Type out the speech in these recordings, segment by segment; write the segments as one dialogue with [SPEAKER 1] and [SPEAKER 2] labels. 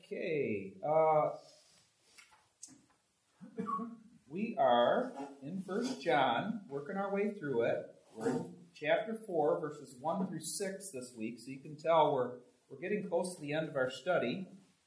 [SPEAKER 1] Okay. We are in 1 John, working our way through it. We're in chapter 4, verses 1 through 6 this week, so you can tell we're getting close to the end of our study.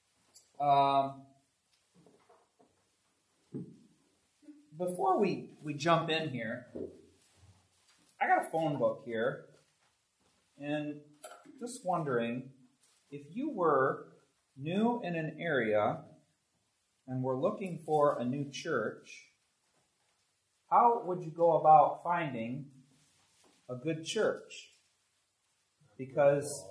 [SPEAKER 1] Before we jump in here, I got a phone book here, and just wondering, if you were new in an area and were looking for a new church, how would you go about finding a good church? Because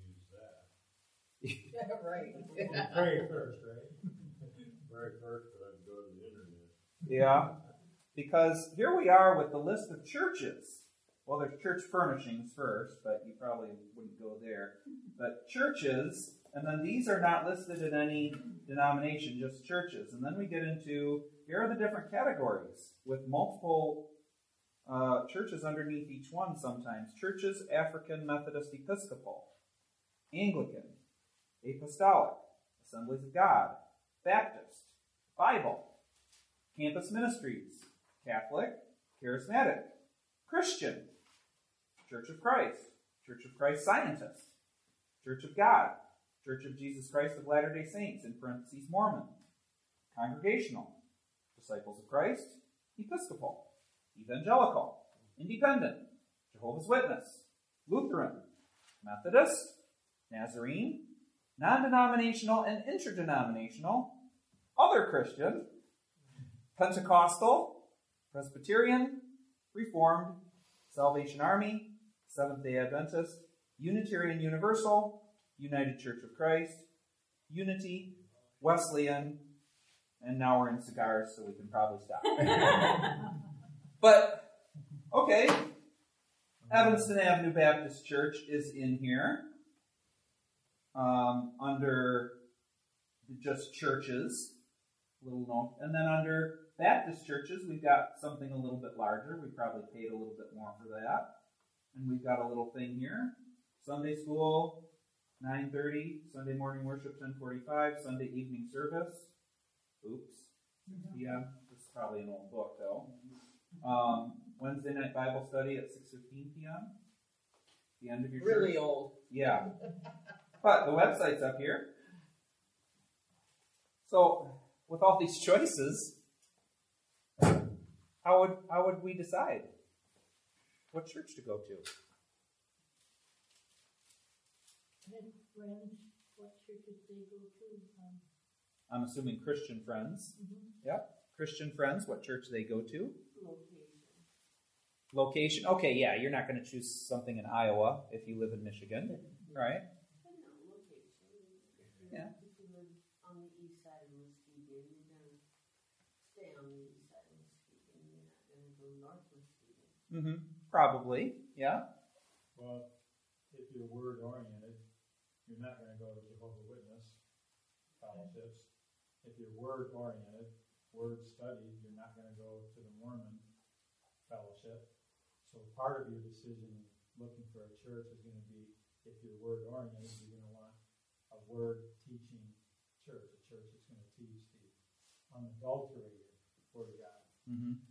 [SPEAKER 2] right.
[SPEAKER 3] Pray first, right? Pray first, but I'd go to the internet.
[SPEAKER 1] yeah, because here we are with the list of churches. Well, there's church furnishings first, but you probably wouldn't go there. But churches, and then these are not listed in any denomination, just churches. And then we get into, here are the different categories with multiple churches underneath each one sometimes. Churches, African Methodist Episcopal, Anglican, Apostolic, Assemblies of God, Baptist, Bible, Campus Ministries, Catholic, Charismatic, Christian, Church of Christ Scientist, Church of God, Church of Jesus Christ of Latter-day Saints, in parentheses Mormon, Congregational, Disciples of Christ, Episcopal, Evangelical, Independent, Jehovah's Witness, Lutheran, Methodist, Nazarene, non-denominational and interdenominational, other Christian, Pentecostal, Presbyterian, Reformed, Salvation Army, Seventh-day Adventist, Unitarian Universal, United Church of Christ, Unity, Wesleyan, and now we're in cigars, so we can probably stop. But, okay, Evanston Avenue Baptist Church is in here under just churches, little note, and then under Baptist churches, we've got something a little bit larger. We probably paid a little bit more for that. And we've got a little thing here. Sunday school, 9:30. Sunday morning worship, 10:45. Sunday evening service. Oops. 6 p.m. This is probably an old book, though. Wednesday night Bible study at 6:15 p.m. The end of your
[SPEAKER 2] Really
[SPEAKER 1] church.
[SPEAKER 2] old.
[SPEAKER 1] Yeah. But the website's up here. So, with all these choices, how would we decide what church to go to?
[SPEAKER 4] And friends, what churches they go to?
[SPEAKER 1] I'm assuming Christian Friends.
[SPEAKER 4] Mm-hmm.
[SPEAKER 1] Yep. Christian Friends, what church they go to?
[SPEAKER 4] Location.
[SPEAKER 1] Location. Okay, yeah, you're not going to choose something in Iowa if you live in Michigan, right?
[SPEAKER 4] But no, location.
[SPEAKER 1] Yeah.
[SPEAKER 4] If you live on the east side of Muskegon, you're going to stay on the east side of Muskegon. You're not going to go north Muskegon.
[SPEAKER 1] Mm-hmm. Probably, yeah.
[SPEAKER 3] Well, if you're word-oriented, you're not going to go to Jehovah's Witness fellowships. If you're word-oriented, word study, you're not going to go to the Mormon fellowship. So part of your decision looking for a church is going to be, if you're word-oriented, you're going to want a word-teaching church, a church that's going to teach the unadulterated Word of God.
[SPEAKER 1] Mm-hmm.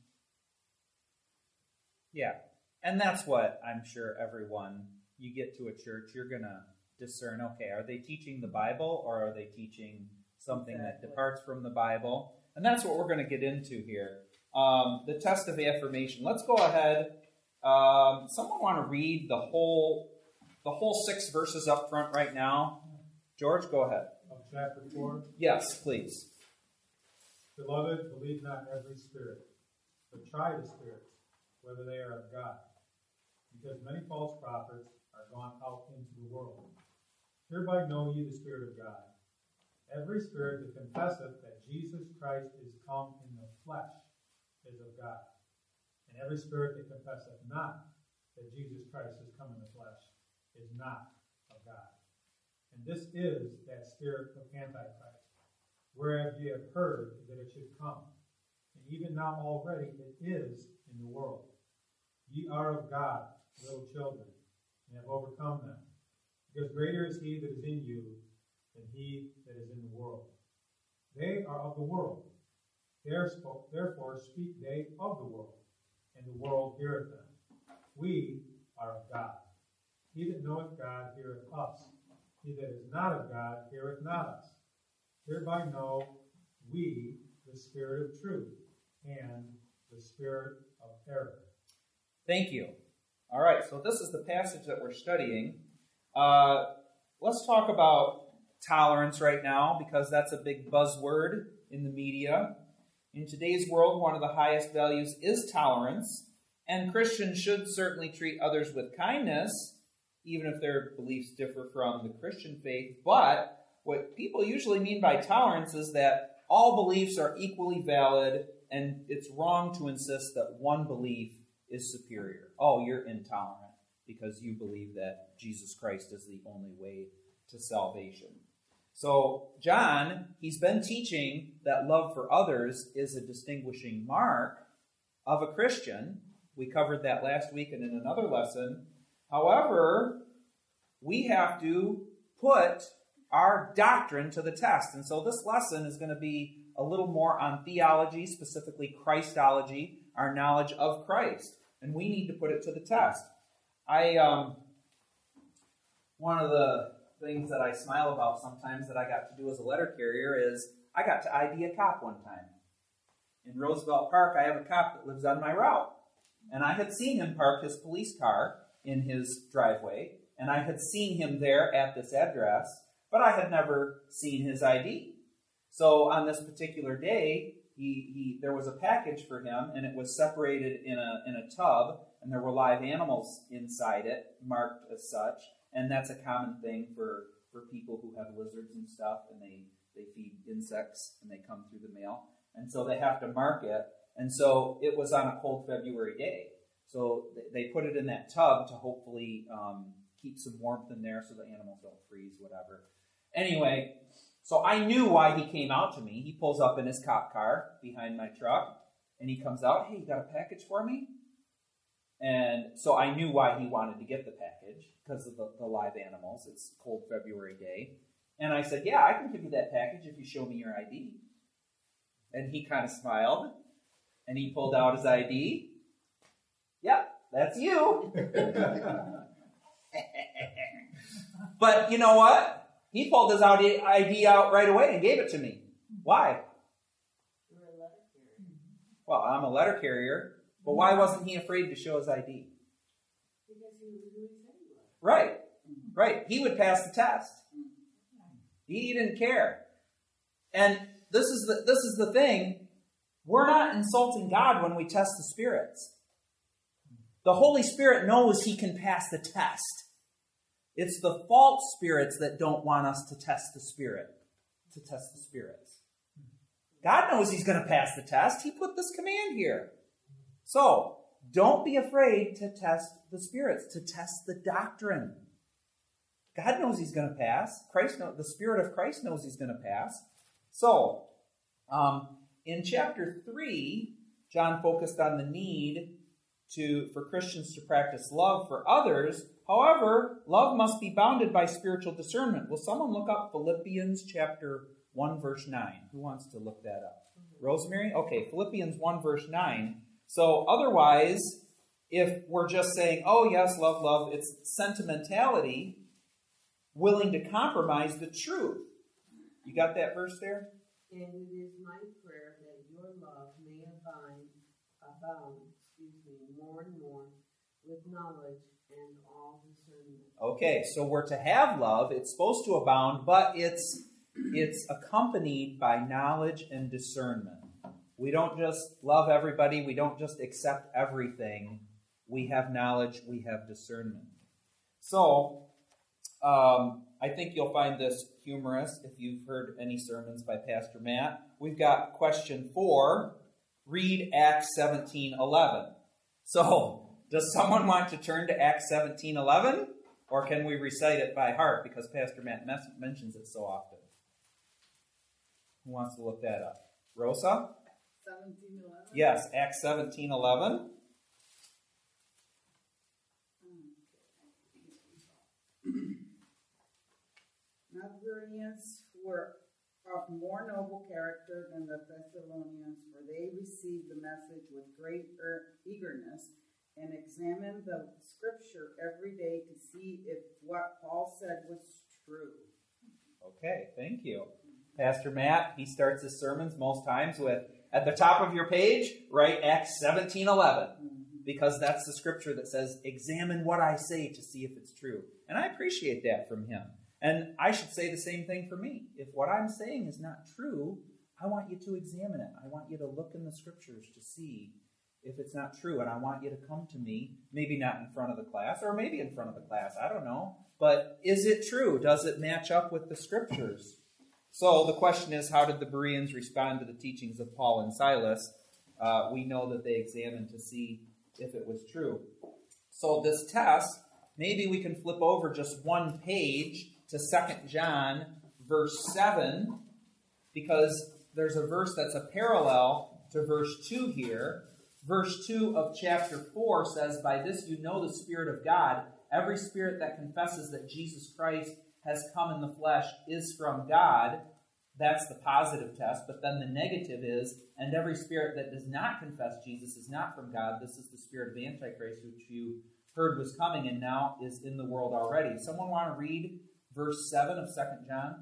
[SPEAKER 1] Yeah. And that's what I'm sure everyone, you get to a church, you're going to discern, okay, are they teaching the Bible or are they teaching something that departs from the Bible? And that's what we're going to get into here. The test of affirmation. Let's go ahead. Someone want to read the whole 6 verses up front right now? George, go ahead.
[SPEAKER 3] Of chapter 4.
[SPEAKER 1] Yes, please.
[SPEAKER 3] Beloved, believe not every spirit, but try the spirits, whether they are of God. Because many false prophets are gone out into the world. Hereby know ye the Spirit of God. Every spirit that confesseth that Jesus Christ is come in the flesh is of God. And every spirit that confesseth not that Jesus Christ is come in the flesh is not of God. And this is that spirit of Antichrist, whereas ye have heard that it should come. And even now already it is in the world. Ye are of God, little children, and have overcome them. Because greater is he that is in you than he that is in the world. They are of the world. Therefore speak they of the world, and the world heareth them. We are of God. He that knoweth God heareth us. He that is not of God heareth not us. Hereby know we the spirit of truth and the spirit of error.
[SPEAKER 1] Thank you. All right, so this is the passage that we're studying. Let's talk about tolerance right now, because that's a big buzzword in the media. In today's world, one of the highest values is tolerance, and Christians should certainly treat others with kindness, even if their beliefs differ from the Christian faith. But what people usually mean by tolerance is that all beliefs are equally valid, and it's wrong to insist that one belief is superior. Oh, you're intolerant because you believe that Jesus Christ is the only way to salvation. So John, he's been teaching that love for others is a distinguishing mark of a Christian. We covered that last week and in another lesson. However, we have to put our doctrine to the test. And so this lesson is going to be a little more on theology, specifically Christology, our knowledge of Christ. And we need to put it to the test. One of the things that I smile about sometimes that I got to do as a letter carrier is I got to ID a cop one time. In Roosevelt Park, I have a cop that lives on my route. And I had seen him park his police car in his driveway, and I had seen him there at this address, but I had never seen his ID. So on this particular day, there was a package for him, and it was separated in a tub, and there were live animals inside it, marked as such. And that's a common thing for people who have lizards and stuff, and they feed insects, and they come through the mail. And so they have to mark it. And so it was on a cold February day. So they put it in that tub to hopefully keep some warmth in there so the animals don't freeze, whatever. Anyway, so I knew why he came out to me. He pulls up in his cop car behind my truck, and he comes out, "Hey, you got a package for me?" And so I knew why he wanted to get the package, because of the live animals. It's a cold February day. And I said, "Yeah, I can give you that package if you show me your ID." And he kind of smiled, and he pulled out his ID. "Yep, that's you." But you know what? He pulled his ID out right away and gave it to me. Why?
[SPEAKER 4] You're a letter carrier.
[SPEAKER 1] Well, I'm a letter carrier, but why wasn't he afraid to show his ID?
[SPEAKER 4] Because he was who he said he was.
[SPEAKER 1] Right. He would pass the test. He didn't care. And this is the thing. We're not insulting God when we test the spirits. The Holy Spirit knows he can pass the test. It's the false spirits that don't want us to test the spirits. God knows he's going to pass the test. He put this command here. So, don't be afraid to test the spirits, to test the doctrine. God knows he's going to pass. The Spirit of Christ knows he's going to pass. So, in chapter 3, John focused on the need for Christians to practice love for others. However, love must be bounded by spiritual discernment. Will someone look up Philippians chapter 1, verse 9? Who wants to look that up? Rosemary? Okay, Philippians 1, verse 9. So otherwise, if we're just saying, "Oh yes, love, love," it's sentimentality, willing to compromise the truth. You got that verse there?
[SPEAKER 4] "And it is my prayer that your love may abound, more and more with knowledge and all discernment."
[SPEAKER 1] Okay, so we're to have love. It's supposed to abound, but it's accompanied by knowledge and discernment. We don't just love everybody. We don't just accept everything. We have knowledge. We have discernment. So, I think you'll find this humorous if you've heard any sermons by Pastor Matt. We've got question 4. Read Acts 17:11. So, does someone want to turn to Acts 17:11? Or can we recite it by heart because Pastor Matt mentions it so often? Who wants to look that up? Rosa?
[SPEAKER 2] 17:11?
[SPEAKER 1] Yes, Acts 17:11.
[SPEAKER 2] Nazarenes were of more noble character than the Thessalonians, for they received the message with great eagerness and examined the scripture every day to see if what Paul said was true.
[SPEAKER 1] Okay, thank you. Pastor Matt, he starts his sermons most times with, at the top of your page, write Acts 17:11. Because that's the scripture that says, examine what I say to see if it's true. And I appreciate that from him. And I should say the same thing for me. If what I'm saying is not true, I want you to examine it. I want you to look in the scriptures to see if it's not true. And I want you to come to me, maybe not in front of the class, or maybe in front of the class, I don't know. But is it true? Does it match up with the scriptures? So the question is, how did the Bereans respond to the teachings of Paul and Silas? We know that they examined to see if it was true. So this test, maybe we can flip over just one page to 2 John verse 7, because there's a verse that's a parallel to verse 2 here. Verse 2 of chapter 4 says, by this you know the Spirit of God. Every spirit that confesses that Jesus Christ has come in the flesh is from God. That's the positive test. But then the negative is, and every spirit that does not confess Jesus is not from God. This is the spirit of Antichrist, which you heard was coming and now is in the world already. Someone want to read verse 7 of 2 John?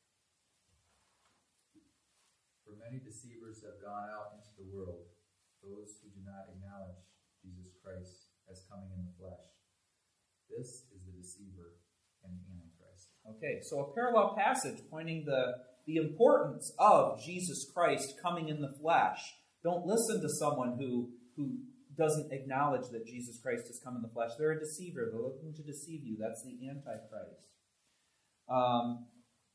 [SPEAKER 5] For many deceivers have gone out into the world, those who do not acknowledge Jesus Christ as coming in the flesh. This is the deceiver and the Antichrist.
[SPEAKER 1] Okay, so a parallel passage pointing the importance of Jesus Christ coming in the flesh. Don't listen to someone who doesn't acknowledge that Jesus Christ has come in the flesh. They're a deceiver. They're looking to deceive you. That's the Antichrist. Let's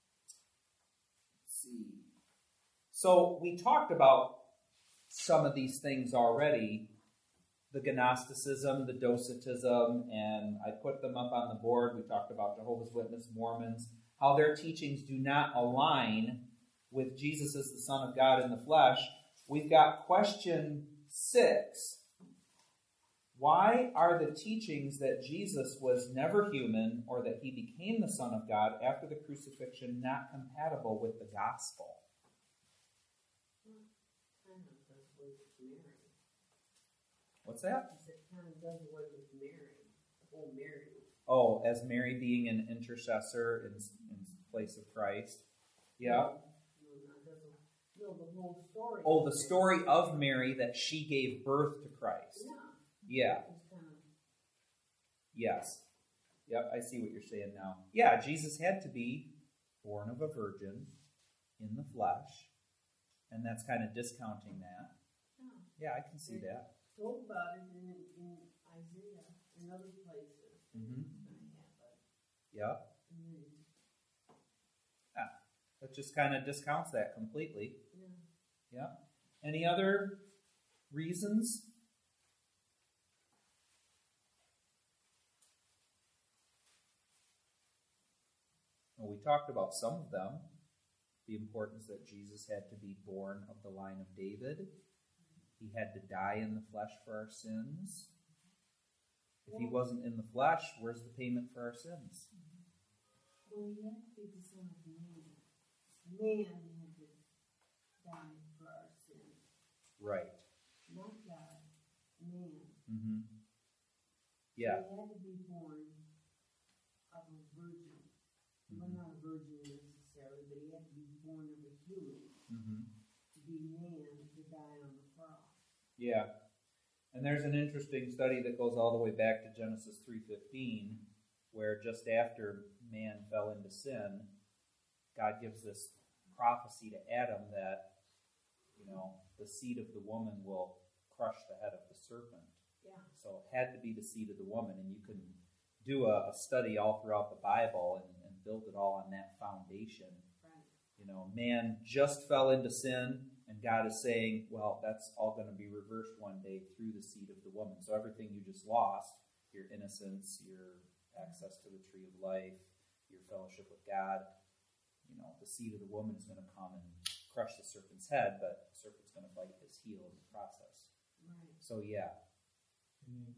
[SPEAKER 1] see. So we talked about some of these things already. The Gnosticism, the Docetism, and I put them up on the board. We talked about Jehovah's Witnesses, Mormons, how their teachings do not align with Jesus as the Son of God in the flesh. We've got question 6. Why are the teachings that Jesus was never human or that he became the Son of God after the crucifixion not compatible with the gospel? What's that?
[SPEAKER 4] It kind of does away with Mary, the whole Mary.
[SPEAKER 1] Oh, as Mary being an intercessor in place of Christ. Yeah.
[SPEAKER 4] No, the whole story.
[SPEAKER 1] Oh, the story of Mary that she gave birth to Christ. Yeah. Yes. Yep, I see what you're saying now. Yeah, Jesus had to be born of a virgin in the flesh, and that's kind of discounting that. Yeah, I can see that.
[SPEAKER 4] Told about it in Isaiah and other places.
[SPEAKER 1] Mm-hmm. Yeah. That just kind of discounts that completely. Yeah. Any other reasons? Well, we talked about some of them. The importance that Jesus had to be born of the line of David. He had to die in the flesh for our sins. If he wasn't in the flesh, where's the payment for our sins?
[SPEAKER 4] Well, he had to be the Son of Man. Man had to die for our sins.
[SPEAKER 1] Right.
[SPEAKER 4] Not God, man.
[SPEAKER 1] Mm-hmm. Yeah.
[SPEAKER 4] He had to be born of a virgin. Well, not a virgin necessarily, but he had to be born of a human to be man to die on the cross.
[SPEAKER 1] Yeah. And there's an interesting study that goes all the way back to Genesis 3:15, where just after man fell into sin, God gives this prophecy to Adam that, the seed of the woman will crush the head of the serpent.
[SPEAKER 4] Yeah.
[SPEAKER 1] So it had to be the seed of the woman. And you can do a study all throughout the Bible and build it all on that foundation.
[SPEAKER 4] Right.
[SPEAKER 1] Man just fell into sin, and God is saying, well, that's all going to be reversed one day through the seed of the woman. So everything you just lost, your innocence, your access to the tree of life, your fellowship with God, the seed of the woman is going to come and crush the serpent's head, but the serpent's going to bite his heel in the process.
[SPEAKER 4] Right.
[SPEAKER 1] So, yeah.
[SPEAKER 3] And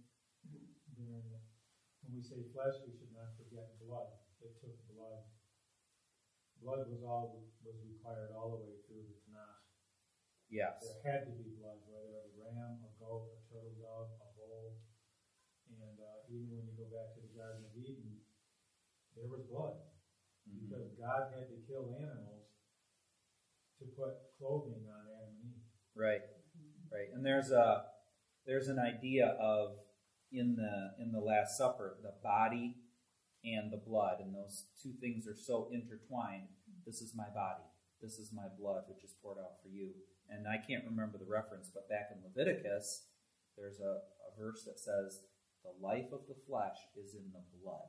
[SPEAKER 3] when we say flesh, we should not forget blood. They took blood blood was required all the way through the Tanakh.
[SPEAKER 1] Yes.
[SPEAKER 3] There had to be blood, whether a ram, a goat, a turtle dove, a bull. And even when you go back to the Garden of Eden, there was blood. Because God had to kill animals to put clothing on Adam and Eve.
[SPEAKER 1] Right. Right. And there's an idea of in the Last Supper, the body and the blood, and those two things are so intertwined. This is my body. This is my blood, which is poured out for you. And I can't remember the reference, but back in Leviticus, there's a verse that says, the life of the flesh is in the blood.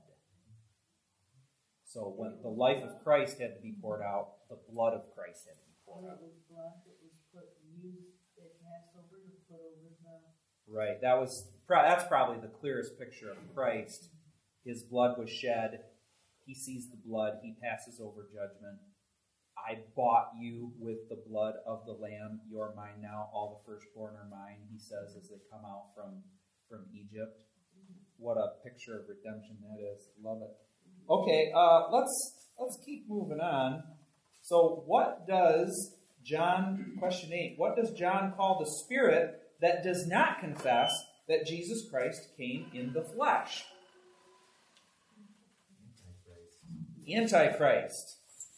[SPEAKER 1] So when the life of Christ had to be poured out, the blood of Christ had to be poured
[SPEAKER 4] And
[SPEAKER 1] out.
[SPEAKER 4] it was blood that was used at Passover to put over the...
[SPEAKER 1] Right. That's probably the clearest picture of Christ. His blood was shed. He sees the blood. He passes over judgment. I bought you with the blood of the Lamb. You're mine now. All the firstborn are mine, he says, as they come out from Egypt. What a picture of redemption that is. Love it. Okay, let's keep moving on. So what does question 8, what does John call the spirit that does not confess that Jesus Christ came in the flesh? Antichrist.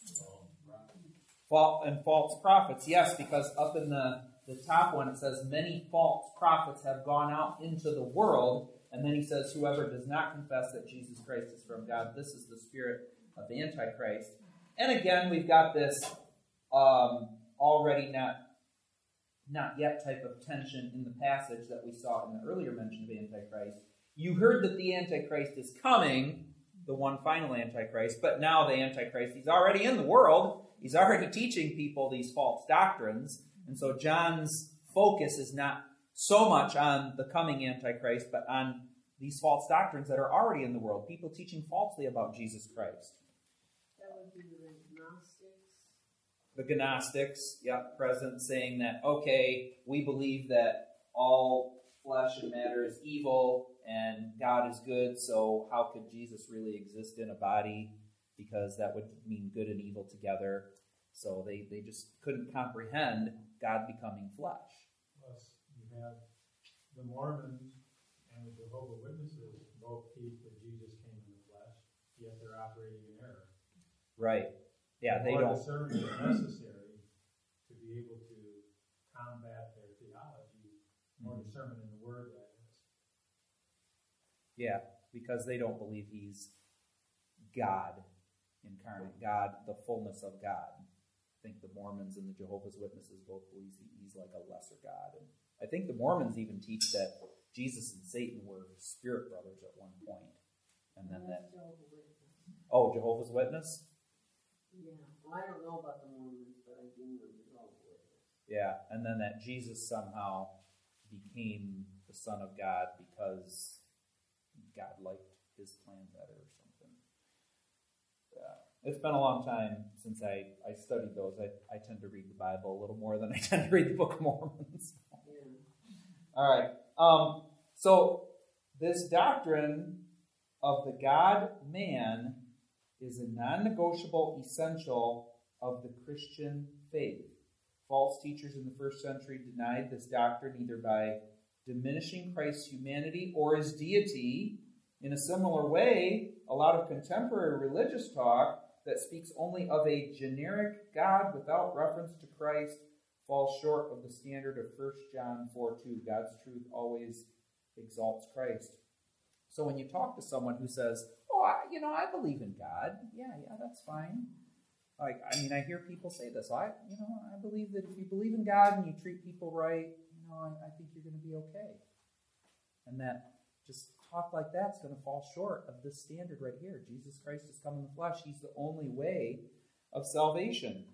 [SPEAKER 1] And false prophets. Yes, because up in the top one it says, many false prophets have gone out into the world. And then he says, whoever does not confess that Jesus Christ is from God, this is the spirit of the Antichrist. And again, we've got this already not yet type of tension in the passage that we saw in the earlier mention of Antichrist. You heard that the Antichrist is coming, the one final Antichrist, but now the Antichrist, he's already in the world. He's already teaching people these false doctrines. And so John's focus is not so much on the coming Antichrist, but on these false doctrines that are already in the world. People teaching falsely about Jesus Christ.
[SPEAKER 4] That would be the Gnostics.
[SPEAKER 1] The Gnostics, present, saying that, okay, we believe that all flesh and matter is evil and God is good, so how could Jesus really exist in a body? Because that would mean good and evil together. So they just couldn't comprehend God becoming flesh.
[SPEAKER 3] Plus, you have the Mormons and the Jehovah's Witnesses both teach that Jesus came in the flesh, yet they're operating in error.
[SPEAKER 1] Right. Yeah, they
[SPEAKER 3] More
[SPEAKER 1] don't.
[SPEAKER 3] discernment is necessary to be able to combat their theology. More discernment in the Word, that is.
[SPEAKER 1] Yeah, because they don't believe he's God incarnate, God, the fullness of God. I think the Mormons and the Jehovah's Witnesses both believe he's like a lesser God. And I think the Mormons even teach that Jesus and Satan were spirit brothers at one point. And then that...
[SPEAKER 4] Jehovah's Witness.
[SPEAKER 1] Oh, Jehovah's Witness?
[SPEAKER 4] Yeah. Well, I don't know about the Mormons, but I do know Jehovah's Witness.
[SPEAKER 1] Yeah, and then that Jesus somehow became the Son of God because God liked his plan better or something. Yeah. It's been a long time since I studied those. I tend to read the Bible a little more than I tend to read the Book of Mormon.
[SPEAKER 4] Yeah.
[SPEAKER 1] All right. So this doctrine of the God-man is a non-negotiable essential of the Christian faith. False teachers in the first century denied this doctrine either by diminishing Christ's humanity or his deity. In a similar way, a lot of contemporary religious talk that speaks only of a generic God without reference to Christ falls short of the standard of 1 John 4:2. God's truth always exalts Christ. So when you talk to someone who says, I believe in God. Yeah, that's fine. I hear people say this. I believe that if you believe in God and you treat people right, I think you're going to be okay. And that just talk like that's going to fall short of this standard right here. Jesus Christ has come in the flesh. He's the only way of salvation.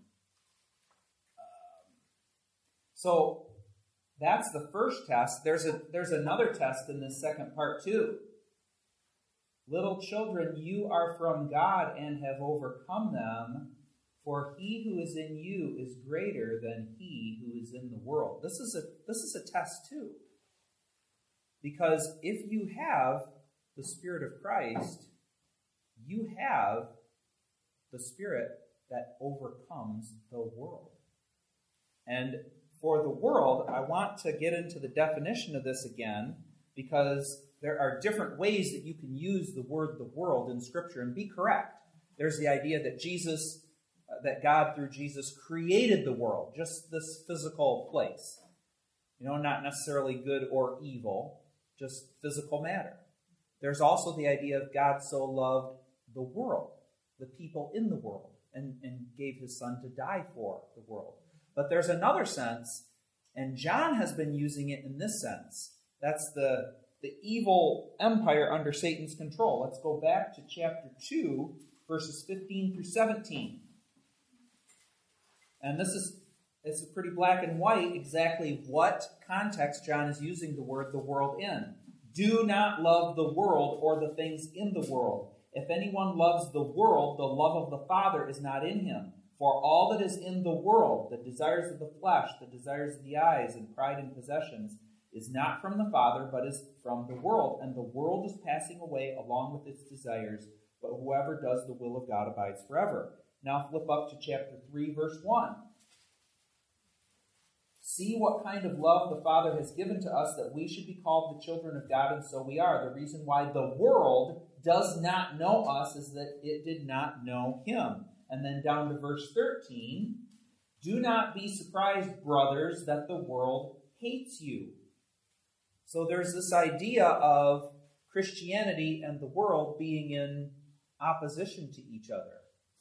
[SPEAKER 1] So that's the first test. There's another test in this second part too. Little children, you are from God and have overcome them, for he who is in you is greater than he who is in the world. This is a test too. Because if you have the Spirit of Christ, you have the Spirit that overcomes the world. And for the world, I want to get into the definition of this again, because there are different ways that you can use the word the world in Scripture and be correct. There's the idea that that God through Jesus created the world, just this physical place. Not necessarily good or evil, just physical matter. There's also the idea of God so loved the world, the people in the world, and gave his Son to die for the world. But there's another sense, and John has been using it in this sense. That's the evil empire under Satan's control. Let's go back to chapter 2, verses 15 through 17. And it's pretty black and white exactly what context John is using the word the world in. Do not love the world or the things in the world. If anyone loves the world, the love of the Father is not in him. For all that is in the world, the desires of the flesh, the desires of the eyes, and pride in possessions, is not from the Father, but is from the world. And the world is passing away along with its desires, but whoever does the will of God abides forever. Now flip up to chapter 3, verse 1. See what kind of love the Father has given to us that we should be called the children of God, and so we are. The reason why the world does not know us is that it did not know him. And then down to verse 13, do not be surprised, brothers, that the world hates you. So there's this idea of Christianity and the world being in opposition to each other.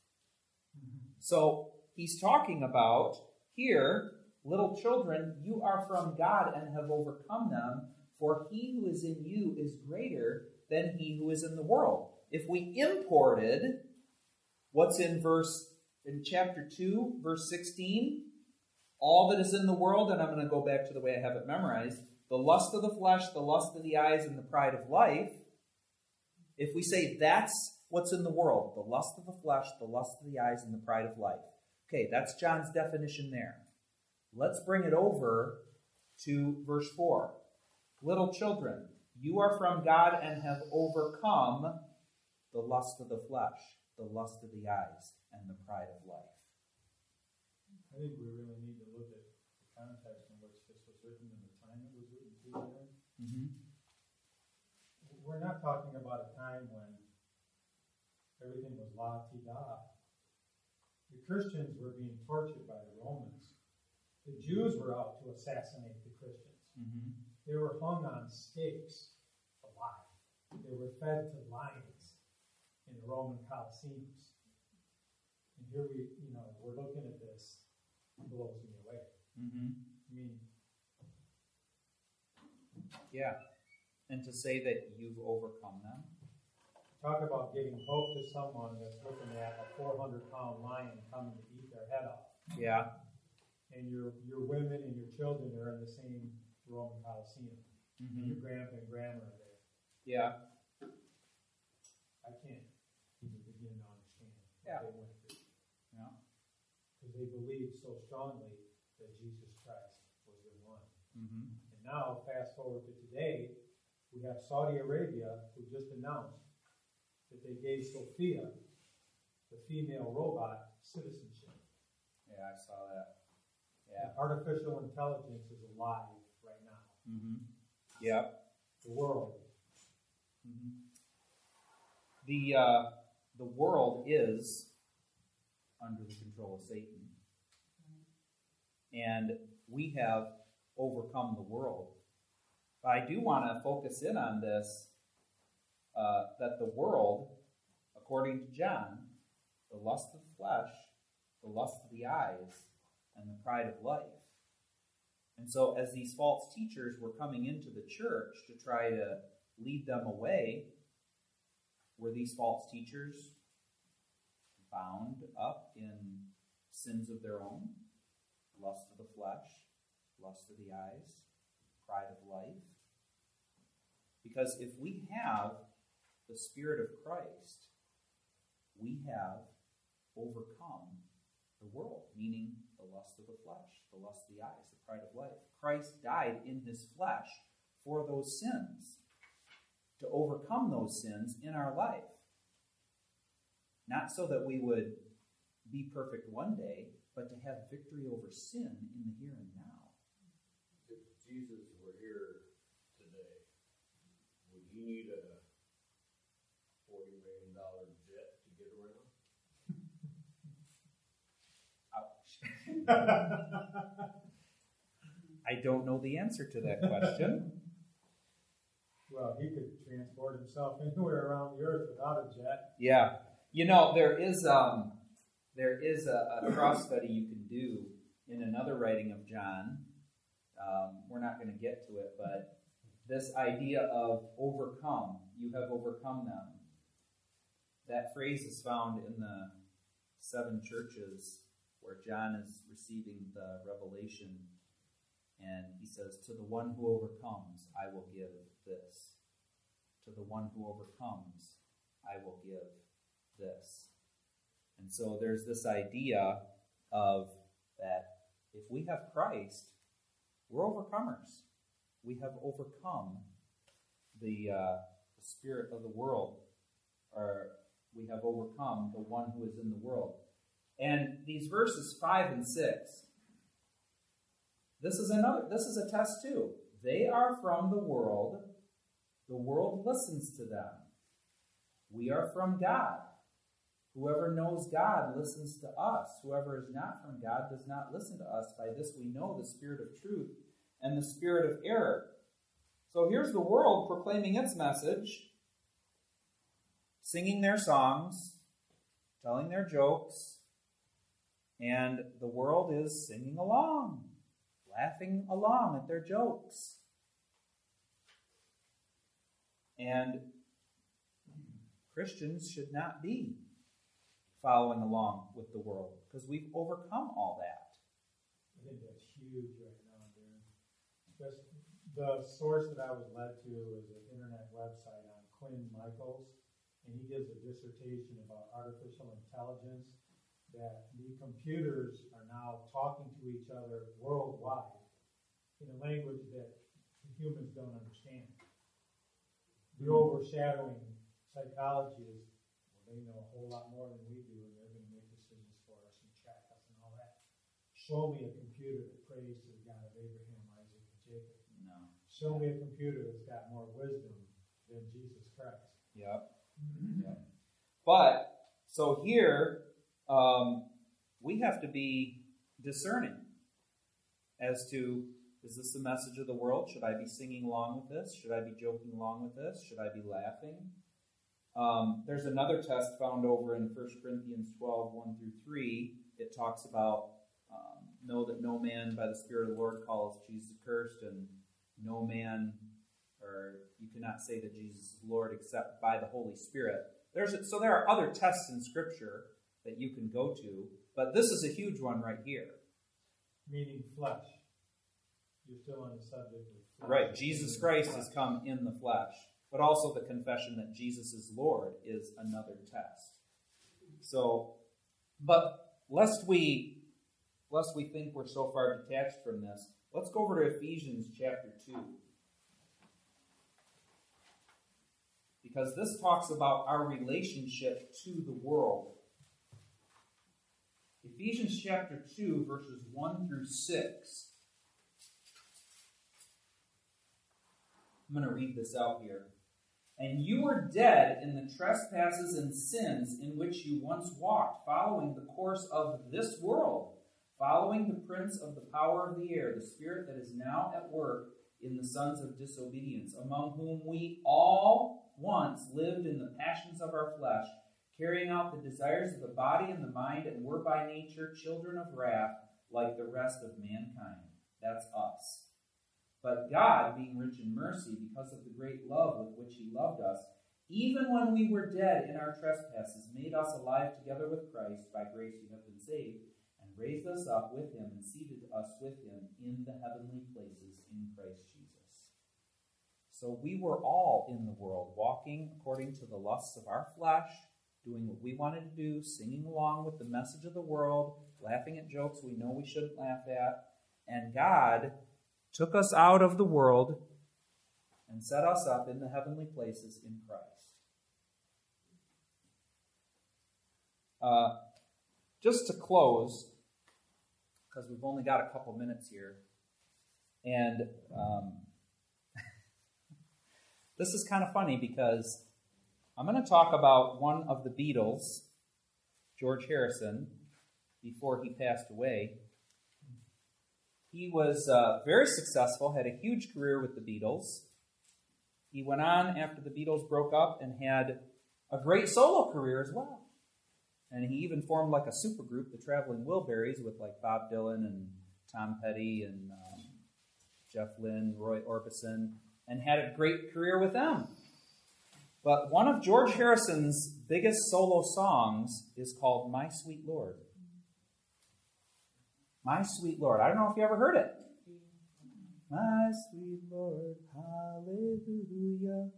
[SPEAKER 1] So he's talking about here, little children, you are from God and have overcome them, for he who is in you is greater than he who is in the world. If we imported what's in chapter 2, verse 16, all that is in the world, and I'm going to go back to the way I have it memorized, the lust of the flesh, the lust of the eyes, and the pride of life, if we say that's what's in the world, the lust of the flesh, the lust of the eyes, and the pride of life. Okay, that's John's definition there. Let's bring it over to verse 4. Little children, you are from God and have overcome the lust of the flesh, the lust of the eyes, and the pride of life.
[SPEAKER 3] I think we really need to look at the context in which this was written and the time it was written to.
[SPEAKER 1] Mm-hmm.
[SPEAKER 3] We're not talking about a time when everything was la-ti-da. The Christians were being tortured by the Romans. The Jews were out to assassinate the Christians.
[SPEAKER 1] Mm-hmm.
[SPEAKER 3] They were hung on stakes alive. They were fed to lions in the Roman Colosseums. And here we're looking at this, it blows me away.
[SPEAKER 1] Mm-hmm.
[SPEAKER 3] I mean,
[SPEAKER 1] yeah. And to say that you've overcome them.
[SPEAKER 3] talk about giving hope to someone that's looking at a 400-pound lion coming to eat their head off.
[SPEAKER 1] Yeah.
[SPEAKER 3] And your women and your children are in the same Roman Colosseum.
[SPEAKER 1] Mm-hmm.
[SPEAKER 3] And your grandpa and grandma are there.
[SPEAKER 1] Yeah.
[SPEAKER 3] I can't even begin to understand
[SPEAKER 1] Yeah.
[SPEAKER 3] what they went through.
[SPEAKER 1] Yeah.
[SPEAKER 3] Because they believed so strongly that Jesus Christ was the one.
[SPEAKER 1] Mm-hmm.
[SPEAKER 3] And now, fast forward to today, we have Saudi Arabia who just announced that they gave Sophia, the female robot, citizenship.
[SPEAKER 1] Yeah, I saw that. Yeah.
[SPEAKER 3] Artificial intelligence is alive right now.
[SPEAKER 1] Mm-hmm. Yeah.
[SPEAKER 3] The world.
[SPEAKER 1] Mm-hmm. The world is under the control of Satan. And we have overcome the world. But I do want to focus in on this, that the world, according to John, the lust of the flesh, the lust of the eyes, and the pride of life. And so as these false teachers were coming into the church to try to lead them away, were these false teachers bound up in sins of their own? Lust of the flesh, lust of the eyes, pride of life? Because if we have the Spirit of Christ, we have overcome the world, meaning the lust of the flesh, the lust of the eyes, the pride of life. Christ died in his flesh for those sins, to overcome those sins in our life. Not so that we would be perfect one day, but to have victory over sin in the here and now.
[SPEAKER 6] If Jesus were here today, would he need a $40 million jet to get around?
[SPEAKER 1] Ouch. I don't know the answer to that question.
[SPEAKER 3] Well, he could transport himself anywhere around the earth without a jet.
[SPEAKER 1] Yeah. You know, there is a cross study you can do in another writing of John. We're not going to get to it, but this idea of overcome, you have overcome them. That phrase is found in the 7 churches where John is receiving the revelation, and he says, to the one who overcomes, I will give this. To the one who overcomes, I will give this. And so there's this idea of that if we have Christ, we're overcomers. We have overcome the spirit of the world, or we have overcome the one who is in the world. And these verses 5 and 6, this is a test too. They are from the world listens to them. We are from God. Whoever knows God listens to us. Whoever is not from God does not listen to us. By this we know the spirit of truth and the spirit of error. So here's the world proclaiming its message, singing their songs, telling their jokes, and the world is singing along, laughing along at their jokes. And Christians should not be following along with the world, because we've overcome all that.
[SPEAKER 3] I think that's huge right now, Darren. The source that I was led to is an internet website on Quinn Michaels, and he gives a dissertation about artificial intelligence, that the computers are now talking to each other worldwide in a language that humans don't understand. The overshadowing psychology is, well, they know a whole lot more than we do, and they're going to make decisions for us and track us and all that. Show me a computer that prays to the God of Abraham, Isaac, and Jacob. No. Show me a computer that's got more wisdom than Jesus Christ.
[SPEAKER 1] Yep. Yep. But, so here, we have to be discerning as to, is this the message of the world? Should I be singing along with this? Should I be joking along with this? Should I be laughing? There's another test found over in 1 Corinthians 12, 1 through 3. It talks about, know that no man by the Spirit of the Lord calls Jesus accursed, and no man, or you cannot say that Jesus is Lord except by the Holy Spirit. So there are other tests in Scripture that you can go to, but this is a huge one right here.
[SPEAKER 3] Meaning flesh. You're still on the subject of flesh.
[SPEAKER 1] Right, Jesus Christ has come in the flesh, but also the confession that Jesus is Lord is another test. So, but lest we think we're so far detached from this, let's go over to Ephesians chapter 2. Because this talks about our relationship to the world. Ephesians chapter 2, verses 1 through 6. I'm going to read this out here. And you were dead in the trespasses and sins in which you once walked, following the course of this world, following the prince of the power of the air, the spirit that is now at work in the sons of disobedience, among whom we all once lived in the passions of our flesh, carrying out the desires of the body and the mind, and were by nature children of wrath, like the rest of mankind. That's us. But God, being rich in mercy, because of the great love with which he loved us, even when we were dead in our trespasses, made us alive together with Christ. By grace you have been saved, and raised us up with him, and seated us with him in the heavenly places in Christ Jesus. So we were all in the world, walking according to the lusts of our flesh, doing what we wanted to do, singing along with the message of the world, laughing at jokes we know we shouldn't laugh at, and God took us out of the world and set us up in the heavenly places in Christ. just to close, because we've only got a couple minutes here, and this is kind of funny because I'm going to talk about one of the Beatles, George Harrison, before he passed away. He was very successful, had a huge career with the Beatles. He went on after the Beatles broke up and had a great solo career as well. And he even formed like a supergroup, the Traveling Wilburys, with like Bob Dylan and Tom Petty and Jeff Lynne, Roy Orbison, and had a great career with them. But one of George Harrison's biggest solo songs is called My Sweet Lord. My Sweet Lord. I don't know if you ever heard it. My sweet Lord, hallelujah.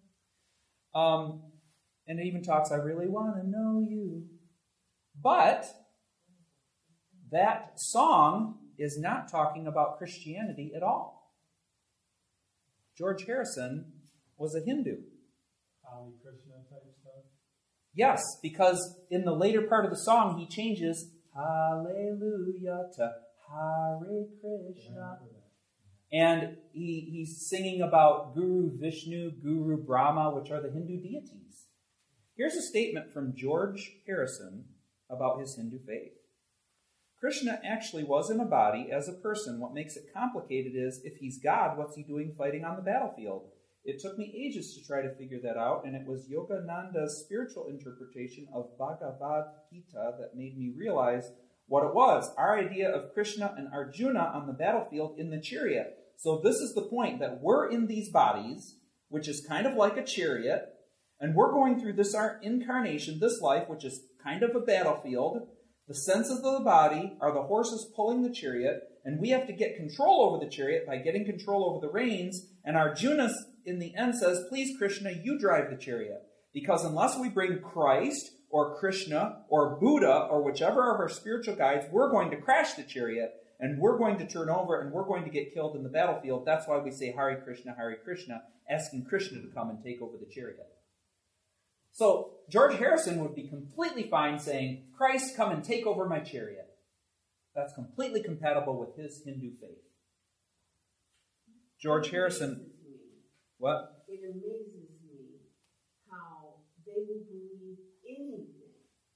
[SPEAKER 1] And it even talks, I really want to know you. But that song is not talking about Christianity at all. George Harrison was a Hindu.
[SPEAKER 3] Hare Krishna type stuff?
[SPEAKER 1] Yes, because in the later part of the song, he changes Hallelujah to Hare Krishna. And he's singing about Guru Vishnu, Guru Brahma, which are the Hindu deities. Here's a statement from George Harrison about his Hindu faith. Krishna actually was in a body as a person. What makes it complicated is, if he's God, what's he doing fighting on the battlefield? It took me ages to try to figure that out, and it was Yogananda's spiritual interpretation of Bhagavad Gita that made me realize what it was. Our idea of Krishna and Arjuna on the battlefield in the chariot. So this is the point, that we're in these bodies, which is kind of like a chariot, and we're going through this incarnation, this life, which is kind of a battlefield. The senses of the body are the horses pulling the chariot, and we have to get control over the chariot by getting control over the reins. And Arjuna, in the end, says, please, Krishna, you drive the chariot. Because unless we bring Christ or Krishna or Buddha or whichever of our spiritual guides, we're going to crash the chariot, and we're going to turn over, and we're going to get killed in the battlefield. That's why we say Hare Krishna, asking Krishna to come and take over the chariot. So George Harrison would be completely fine saying, Christ, come and take over my chariot. That's completely compatible with his Hindu faith. George Harrison, what?
[SPEAKER 4] It amazes me how they will believe anything,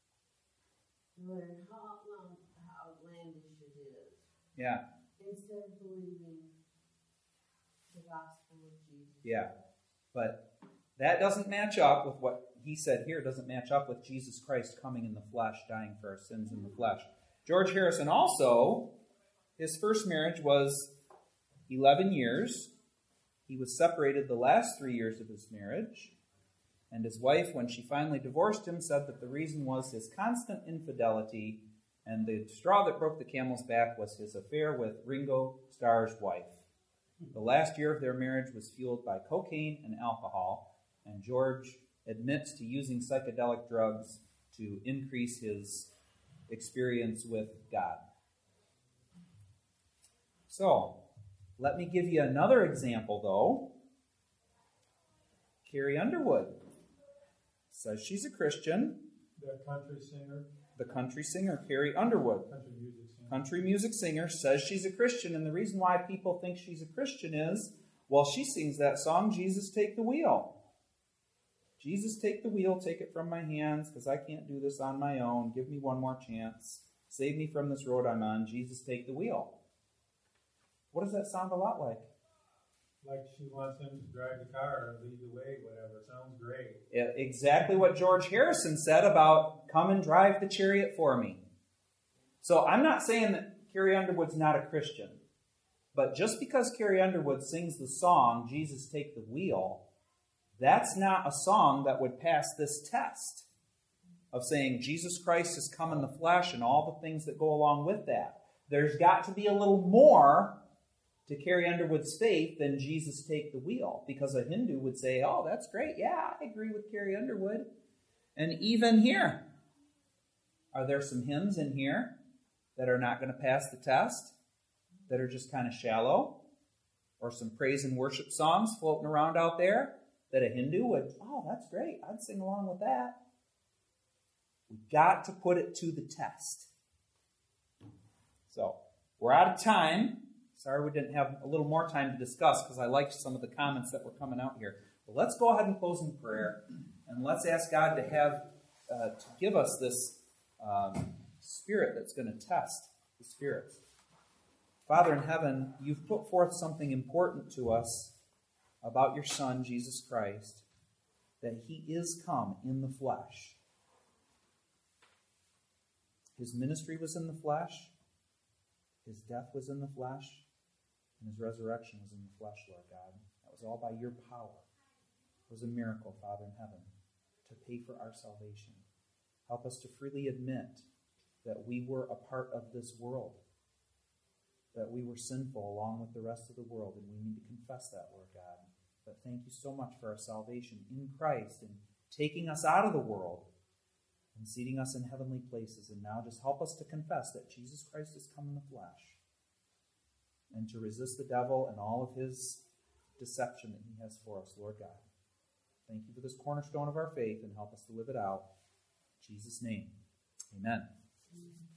[SPEAKER 4] no matter how outlandish it is.
[SPEAKER 1] Yeah.
[SPEAKER 4] Instead of believing the gospel of Jesus.
[SPEAKER 1] Yeah. But that doesn't match up with what he said here. It doesn't match up with Jesus Christ coming in the flesh, dying for our sins in the flesh. George Harrison also, his first marriage was 11 years. He was separated the last 3 years of his marriage. And his wife, when she finally divorced him, said that the reason was his constant infidelity, and the straw that broke the camel's back was his affair with Ringo Starr's wife. The last year of their marriage was fueled by cocaine and alcohol, and George admits to using psychedelic drugs to increase his experience with God. So, let me give you another example, though. Carrie Underwood says she's a Christian.
[SPEAKER 3] The country singer.
[SPEAKER 1] The country singer, Carrie Underwood. Country music singer says she's a Christian, and the reason why people think she's a Christian is, well, she sings that song, Jesus, Take the Wheel. Jesus, take the wheel, take it from my hands, because I can't do this on my own. Give me one more chance. Save me from this road I'm on. Jesus, take the wheel. What does that sound a lot like?
[SPEAKER 3] Like she wants him to drive the car or lead the way, whatever. Sounds great.
[SPEAKER 1] Exactly what George Harrison said about, come and drive the chariot for me. So I'm not saying that Carrie Underwood's not a Christian. But just because Carrie Underwood sings the song, Jesus, Take the Wheel, that's not a song that would pass this test of saying Jesus Christ has come in the flesh and all the things that go along with that. There's got to be a little more to Carrie Underwood's faith than Jesus take the wheel, because a Hindu would say, oh, that's great. Yeah, I agree with Carrie Underwood. And even here, are there some hymns in here that are not going to pass the test, that are just kind of shallow? Or some praise and worship songs floating around out there that a Hindu would, oh, that's great, I'd sing along with that. We've got to put it to the test. So, we're out of time. Sorry we didn't have a little more time to discuss because I liked some of the comments that were coming out here. But let's go ahead and close in prayer, and let's ask God to give us this spirit that's going to test the spirits. Father in heaven, you've put forth something important to us about your Son, Jesus Christ, that he is come in the flesh. His ministry was in the flesh, his death was in the flesh, and his resurrection was in the flesh, Lord God. That was all by your power. It was a miracle, Father in heaven, to pay for our salvation. Help us to freely admit that we were a part of this world, that we were sinful along with the rest of the world, and we need to confess that, Lord God. But thank you so much for our salvation in Christ and taking us out of the world and seating us in heavenly places. And now just help us to confess that Jesus Christ has come in the flesh and to resist the devil and all of his deception that he has for us, Lord God. Thank you for this cornerstone of our faith and help us to live it out. In Jesus' name, amen.